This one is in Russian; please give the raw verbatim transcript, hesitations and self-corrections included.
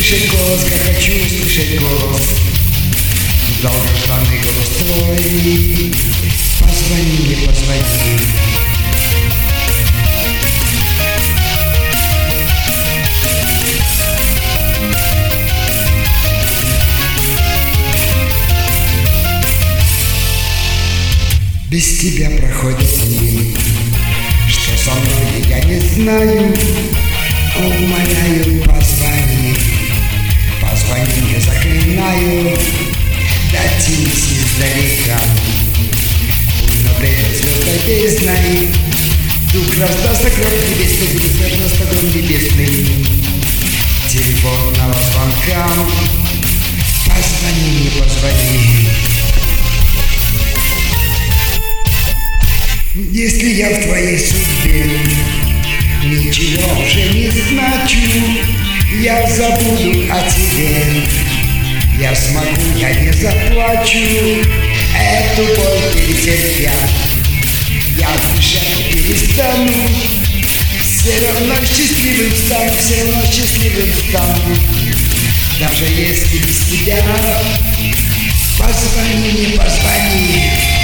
услышать голос, как хочу услышать голос, долгожданный голос твой. Позвони мне, позвони. Без тебя проходят дни, что со мной я не знаю. Умоляю, позвони, позвони мне, заклинаю. Дотянись издалека, пусть наблюдает звездной бездной. Вдруг раздастся гром небесный, вдруг раздастся гром небесный телефонного звонка. Позвони мне, позвони. Если я в твоей судьбе ничего уже не значу, я забуду о тебе, я смогу, я не заплачу. Эту боль перетерпя, я дышать перестану. Все равно счастливым стану, все равно счастливым стану. Даже если без тебя. Позвони мне, позвони.